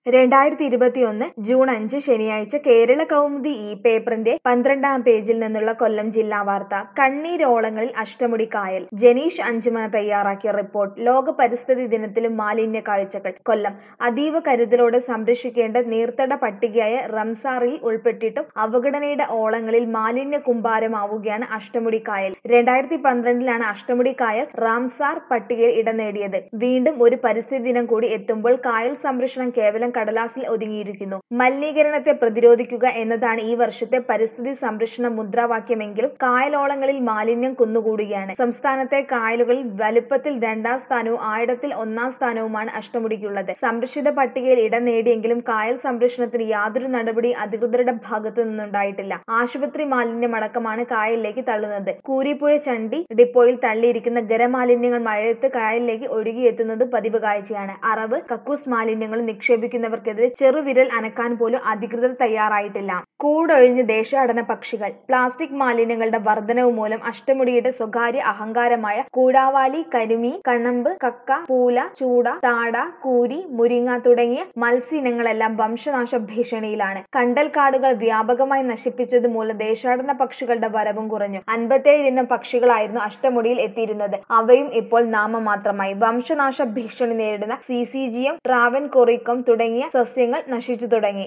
2021 June 5 ശനിയാഴ്ച കേരള കൗമുദി പേപ്പറിന്റെ 12-ാം പേജിൽ നിന്നുള്ള കൊല്ലം ജില്ലാ വാർത്ത. കണ്ണീരോളങ്ങളിൽ അഷ്ടമുടി കായൽ. ജനീഷ് അഞ്ചുമന തയ്യാറാക്കിയ റിപ്പോർട്ട്. ലോക പരിസ്ഥിതി ദിനത്തിലും മാലിന്യ കാഴ്ചകൾ. കൊല്ലം. അതീവ കരുതലോടെ സംരക്ഷിക്കേണ്ട നീർത്തട പട്ടികയായ റംസാറിൽ ഉൾപ്പെട്ടിട്ടും അവഗണനയുടെ ഓളങ്ങളിൽ മാലിന്യ കൂമ്പാരമാവുകയാണ് അഷ്ടമുടി കായൽ. 2012-ലാണ് അഷ്ടമുടി കായൽ റാംസാർ പട്ടികയിൽ ഇടം നേടിയത്. വീണ്ടും ഒരു പരിസ്ഥിതി ദിനം കൂടി എത്തുമ്പോൾ കായൽ സംരക്ഷണം കേവലം കടലാസിൽ ഒതുങ്ങിയിരിക്കുന്നു. മലിനീകരണത്തെ പ്രതിരോധിക്കുക എന്നതാണ് ഈ വർഷത്തെ പരിസ്ഥിതി സംരക്ഷണ മുദ്രാവാക്യമെങ്കിലും കായലോളങ്ങളിൽ മാലിന്യം കുന്നുകൂടുകയാണ്. സംസ്ഥാനത്തെ കായലുകളിൽ വലുപ്പത്തിൽ 2-ാം സ്ഥാനവും ആഴത്തിൽ 1-ാം സ്ഥാനവുമാണ് അഷ്ടമുടിക്കുള്ളത്. സംരക്ഷിത പട്ടികയിൽ ഇടം നേടിയെങ്കിലും കായൽ സംരക്ഷണത്തിന് യാതൊരു നടപടിയും അധികൃതരുടെ ഭാഗത്തു നിന്നുണ്ടായിട്ടില്ല. ആശുപത്രി മാലിന്യമടക്കമാണ് കായലിലേക്ക് തള്ളുന്നത്. കൂരിപ്പുഴ ചണ്ടി ഡിപ്പോയിൽ തള്ളിയിരിക്കുന്ന ഖരമാലിന്യങ്ങൾ മഴയത്ത് കായലിലേക്ക് ഒഴുകിയെത്തുന്നത് പതിവ് കാഴ്ചയാണ്. അറവ്, കക്കൂസ് മാലിന്യങ്ങളും നിക്ഷേപിക്കുന്നവർക്കെതിരെ ചെറുവിരൽ അനക്കാൻ പോലും അധികൃതർ തയ്യാറായിട്ടില്ല. കൂടൊഴിഞ്ഞ് ദേശാടന പക്ഷികൾ. പ്ലാസ്റ്റിക് മാലിന്യങ്ങളുടെ വർധനവ് മൂലം അഷ്ടമുടിയുടെ സ്വകാര്യ അഹങ്കാരമായ കൂടാവാലി, കരിമീൻ, കണ്ണമ്പ്, കക്ക, പൂല, ചൂട, താട, കൂരി, മുരിങ്ങ തുടങ്ങിയ മത്സ്യ ഇനങ്ങളെല്ലാം വംശനാശ ഭീഷണിയിലാണ്. കണ്ടൽക്കാടുകൾ വ്യാപകമായി നശിപ്പിച്ചത് മൂലം ദേശാടന പക്ഷികളുടെ വരവും കുറഞ്ഞു. 57 ഇനം പക്ഷികളായിരുന്നു അഷ്ടമുടിയിൽ എത്തിയിരുന്നത്. അവയും ഇപ്പോൾ നാമമാത്രമായി. വംശനാശ ഭീഷണി നേരിടുന്ന സിസിജിയം, ട്രാവൻകൊറിക്കം തുടങ്ങിയ സസ്യങ്ങൾ നശിച്ചു തുടങ്ങി.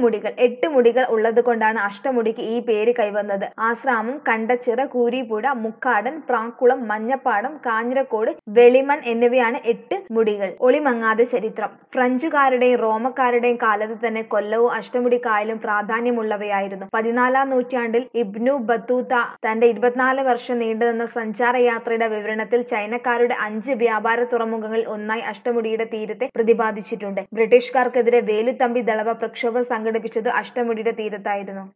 8 മുടികൾ ഉള്ളത് കൊണ്ടാണ് അഷ്ടമുടിക്ക് ഈ പേര് കൈവന്നത്. ആശ്രാമം, കണ്ടച്ചിറ, കൂരിപ്പുഴ, മുക്കാടൻ, പ്രാക്കുളം, മഞ്ഞപ്പാടം, കാഞ്ഞിരക്കോട്, വെളിമൺ എന്നിവയാണ് 8 മുടികൾ. ഒളിമങ്ങാതെ ചരിത്രം. ഫ്രഞ്ചുകാരുടെയും റോമക്കാരുടെയും കാലത്ത് തന്നെ കൊല്ലവും അഷ്ടമുടി കായലും പ്രാധാന്യമുള്ളവയായിരുന്നു. 14-ാം നൂറ്റാണ്ടിൽ ഇബ്നു ബത്തൂത്ത തന്റെ 24 വർഷം നീണ്ടുനിന്ന സഞ്ചാരയാത്രയുടെ വിവരണത്തിൽ ചൈനക്കാരുടെ 5 വ്യാപാര തുറമുഖങ്ങളിൽ ഒന്നായി അഷ്ടമുടിയുടെ തീരത്തെ പ്രതിപാദിച്ചിട്ടുണ്ട്. ബ്രിട്ടീഷുകാർക്കെതിരെ വേലുത്തമ്പി ദളവ പ്രക്ഷോഭം സംഘടിപ്പിച്ചത് അഷ്ടമുടിയുടെ തീരത്തായിരുന്നു.